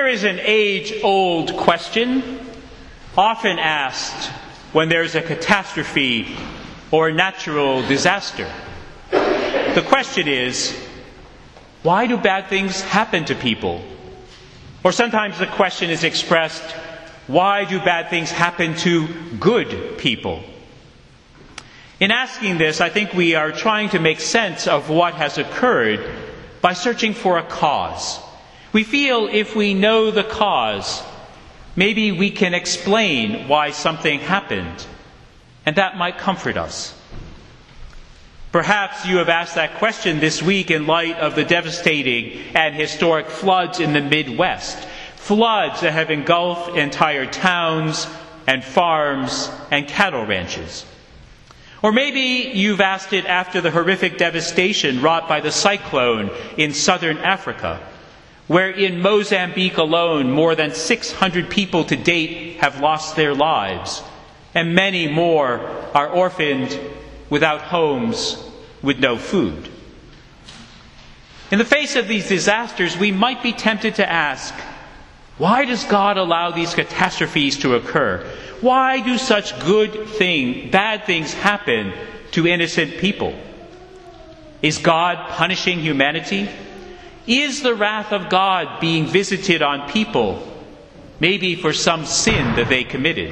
is an age-old question, often asked when there's a catastrophe or a natural disaster. The question is, why do bad things happen to people? Or sometimes the question is expressed, why do bad things happen to good people? In asking this, I think we are trying to make sense of what has occurred by searching for a cause. We feel if we know the cause, maybe we can explain why something happened, and that might comfort us. Perhaps you have asked that question this week in light of the devastating and historic floods in the Midwest, floods that have engulfed entire towns and farms and cattle ranches. Or maybe you've asked it after the horrific devastation wrought by the cyclone in southern Africa, where in Mozambique alone more than 600 people to date have lost their lives, and many more are orphaned without homes, with no food. In the face of these disasters, we might be tempted to ask, why does God allow these catastrophes to occur? Why do such bad things happen to innocent people? Is God punishing humanity? Is the wrath of God being visited on people, maybe for some sin that they committed?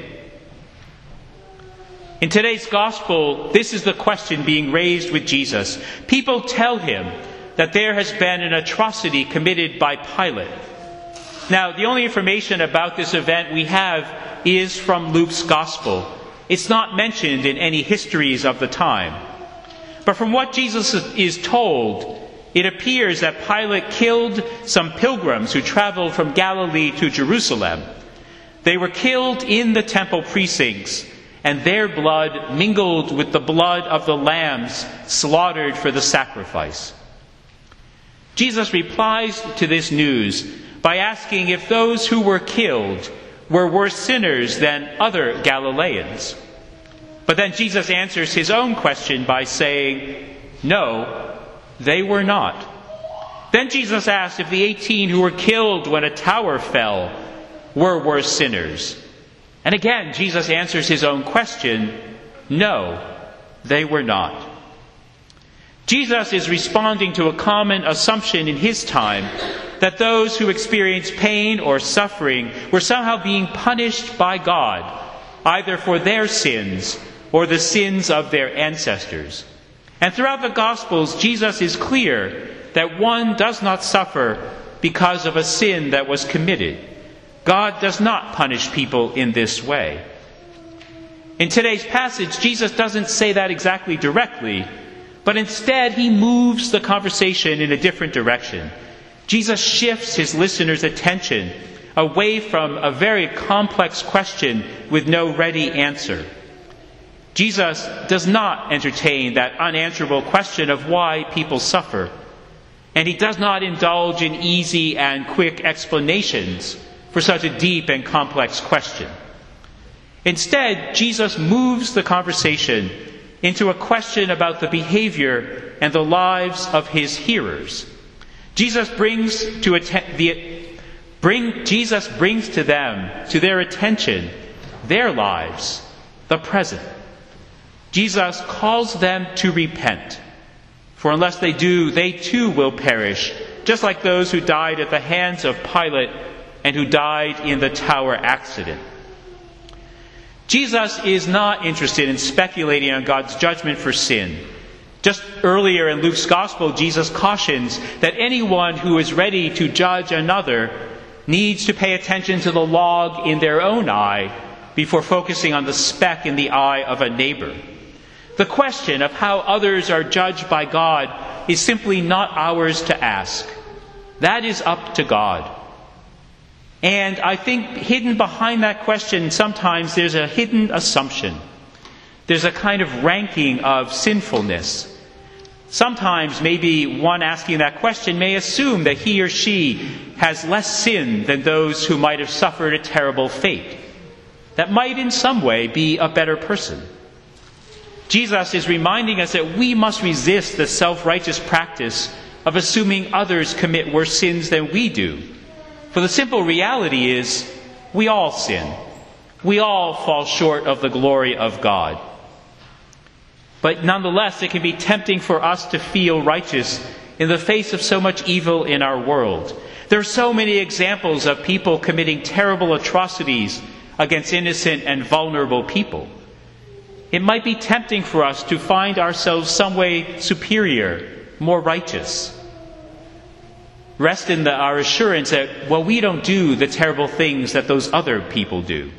In today's gospel, this is the question being raised with Jesus. People tell him that there has been an atrocity committed by Pilate. Now, the only information about this event we have is from Luke's gospel. It's not mentioned in any histories of the time. But from what Jesus is told, it appears that Pilate killed some pilgrims who traveled from Galilee to Jerusalem. They were killed in the temple precincts, and their blood mingled with the blood of the lambs slaughtered for the sacrifice. Jesus replies to this news by asking if those who were killed were worse sinners than other Galileans. But then Jesus answers his own question by saying, no, they were not. Then Jesus asked if the 18 who were killed when a tower fell were worse sinners. And again, Jesus answers his own question, no, they were not. Jesus is responding to a common assumption in his time that those who experienced pain or suffering were somehow being punished by God, either for their sins or the sins of their ancestors. And throughout the Gospels, Jesus is clear that one does not suffer because of a sin that was committed. God does not punish people in this way. In today's passage, Jesus doesn't say that exactly directly, but instead he moves the conversation in a different direction. Jesus shifts his listeners' attention away from a very complex question with no ready answer. Jesus does not entertain that unanswerable question of why people suffer, and he does not indulge in easy and quick explanations for such a deep and complex question. Instead, Jesus moves the conversation into a question about the behavior and the lives of his hearers. Jesus brings to them, to their attention, their lives, the present. Jesus calls them to repent, for unless they do, they too will perish, just like those who died at the hands of Pilate and who died in the tower accident. Jesus is not interested in speculating on God's judgment for sin. Just earlier in Luke's Gospel, Jesus cautions that anyone who is ready to judge another needs to pay attention to the log in their own eye before focusing on the speck in the eye of a neighbor. The question of how others are judged by God is simply not ours to ask. That is up to God. And I think hidden behind that question, sometimes there's a hidden assumption. There's a kind of ranking of sinfulness. Sometimes maybe one asking that question may assume that he or she has less sin than those who might have suffered a terrible fate. That might in some way be a better person. Jesus is reminding us that we must resist the self-righteous practice of assuming others commit worse sins than we do. For the simple reality is, we all sin. We all fall short of the glory of God. But nonetheless, it can be tempting for us to feel righteous in the face of so much evil in our world. There are so many examples of people committing terrible atrocities against innocent and vulnerable people. It might be tempting for us to find ourselves some way superior, more righteous. Rest in our assurance that, well, we don't do the terrible things that those other people do.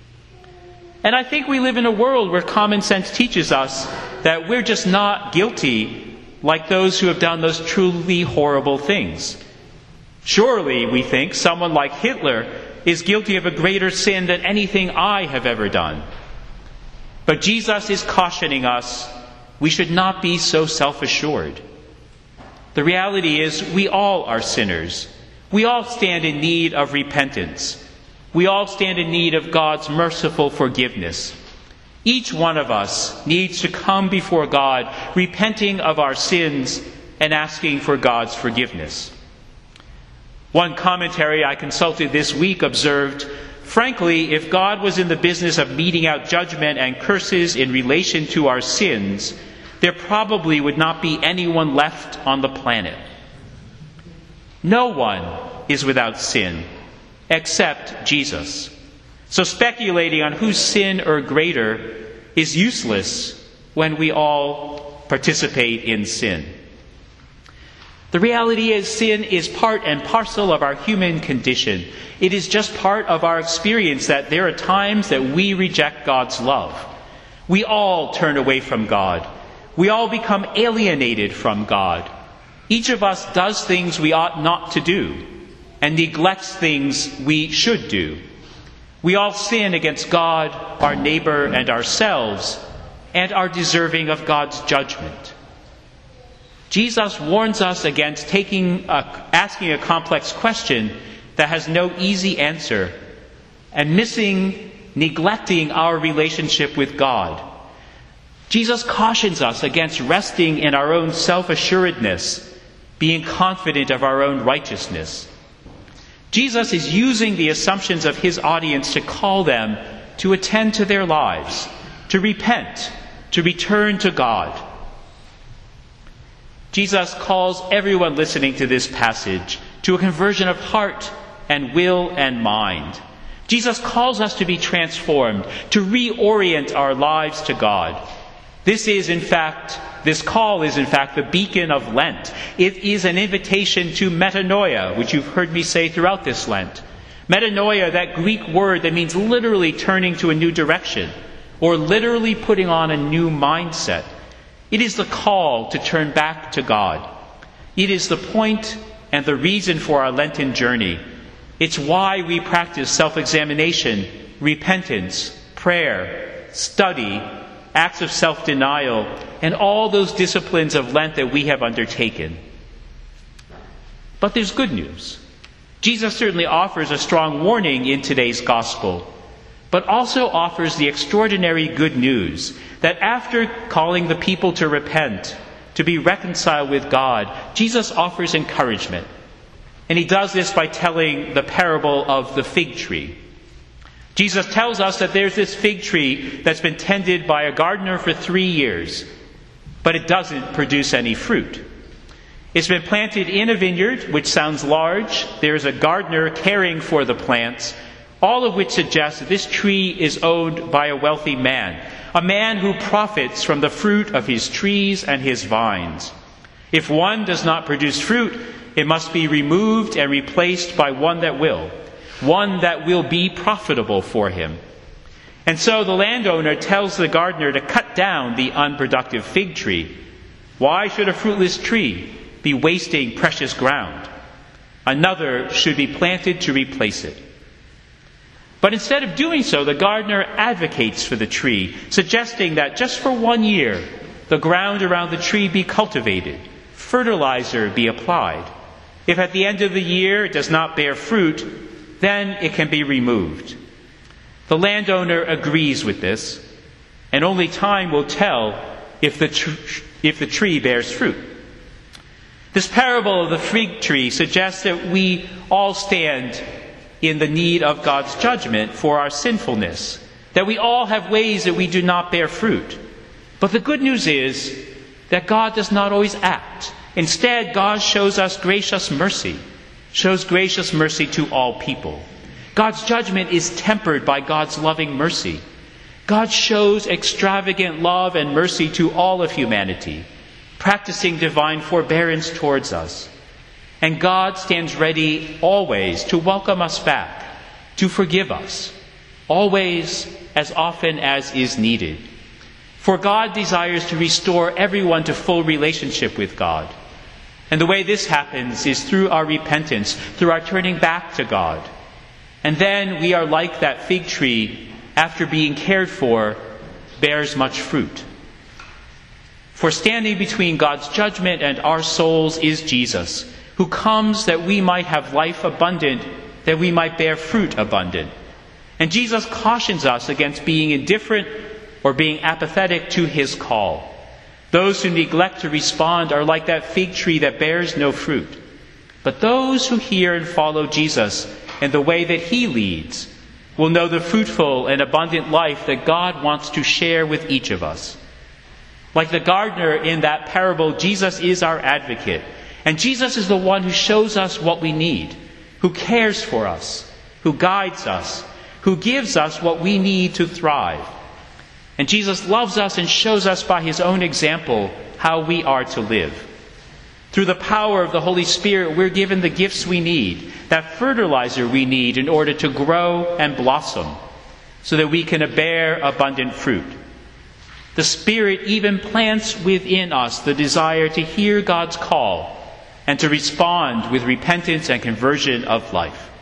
And I think we live in a world where common sense teaches us that we're just not guilty like those who have done those truly horrible things. Surely, we think, someone like Hitler is guilty of a greater sin than anything I have ever done. But Jesus is cautioning us, we should not be so self-assured. The reality is, we all are sinners. We all stand in need of repentance. We all stand in need of God's merciful forgiveness. Each one of us needs to come before God, repenting of our sins and asking for God's forgiveness. One commentary I consulted this week observed, frankly, if God was in the business of meting out judgment and curses in relation to our sins, there probably would not be anyone left on the planet. No one is without sin except Jesus. So speculating on whose sin are greater is useless when we all participate in sin. The reality is, sin is part and parcel of our human condition. It is just part of our experience that there are times that we reject God's love. We all turn away from God. We all become alienated from God. Each of us does things we ought not to do and neglects things we should do. We all sin against God, our neighbor, and ourselves, and are deserving of God's judgment. Jesus warns us against asking a complex question that has no easy answer and neglecting our relationship with God. Jesus cautions us against resting in our own self-assuredness, being confident of our own righteousness. Jesus is using the assumptions of his audience to call them to attend to their lives, to repent, to return to God. Jesus calls everyone listening to this passage to a conversion of heart and will and mind. Jesus calls us to be transformed, to reorient our lives to God. This call is in fact the beacon of Lent. It is an invitation to metanoia, which you've heard me say throughout this Lent. Metanoia, that Greek word that means literally turning to a new direction, or literally putting on a new mindset. It is the call to turn back to God. It is the point and the reason for our Lenten journey. It's why we practice self-examination, repentance, prayer, study, acts of self-denial, and all those disciplines of Lent that we have undertaken. But there's good news. Jesus certainly offers a strong warning in today's gospel, but also offers the extraordinary good news that after calling the people to repent, to be reconciled with God, Jesus offers encouragement. And he does this by telling the parable of the fig tree. Jesus tells us that there's this fig tree that's been tended by a gardener for 3 years, but it doesn't produce any fruit. It's been planted in a vineyard, which sounds large. There's a gardener caring for the plants, all of which suggests that this tree is owned by a wealthy man, a man who profits from the fruit of his trees and his vines. If one does not produce fruit, it must be removed and replaced by one that will be profitable for him. And so the landowner tells the gardener to cut down the unproductive fig tree. Why should a fruitless tree be wasting precious ground? Another should be planted to replace it. But instead of doing so, the gardener advocates for the tree, suggesting that just for 1 year, the ground around the tree be cultivated, fertilizer be applied. If at the end of the year it does not bear fruit, then it can be removed. The landowner agrees with this, and only time will tell if the tree bears fruit. This parable of the fig tree suggests that we all stand in the need of God's judgment for our sinfulness, that we all have ways that we do not bear fruit. But the good news is that God does not always act. Instead, God shows us gracious mercy, shows gracious mercy to all people. God's judgment is tempered by God's loving mercy. God shows extravagant love and mercy to all of humanity, practicing divine forbearance towards us. And God stands ready always to welcome us back, to forgive us, always, as often as is needed. For God desires to restore everyone to full relationship with God. And the way this happens is through our repentance, through our turning back to God. And then we are like that fig tree, after being cared for, bears much fruit. For standing between God's judgment and our souls is Jesus, who comes that we might have life abundant, that we might bear fruit abundant. And Jesus cautions us against being indifferent or being apathetic to his call. Those who neglect to respond are like that fig tree that bears no fruit. But those who hear and follow Jesus and the way that he leads will know the fruitful and abundant life that God wants to share with each of us. Like the gardener in that parable, Jesus is our advocate. And Jesus is the one who shows us what we need, who cares for us, who guides us, who gives us what we need to thrive. And Jesus loves us and shows us by his own example how we are to live. Through the power of the Holy Spirit, we're given the gifts we need, that fertilizer we need in order to grow and blossom, so that we can bear abundant fruit. The Spirit even plants within us the desire to hear God's call and to respond with repentance and conversion of life.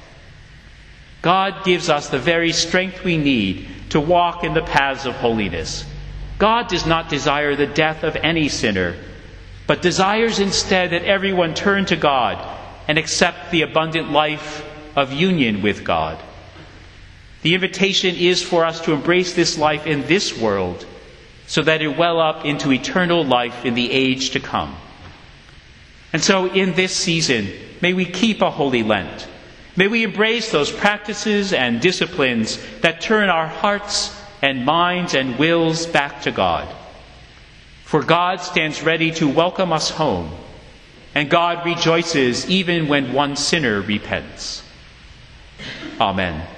God gives us the very strength we need to walk in the paths of holiness. God does not desire the death of any sinner, but desires instead that everyone turn to God and accept the abundant life of union with God. The invitation is for us to embrace this life in this world so that it well up into eternal life in the age to come. And so in this season, may we keep a holy Lent. May we embrace those practices and disciplines that turn our hearts and minds and wills back to God. For God stands ready to welcome us home, and God rejoices even when one sinner repents. Amen.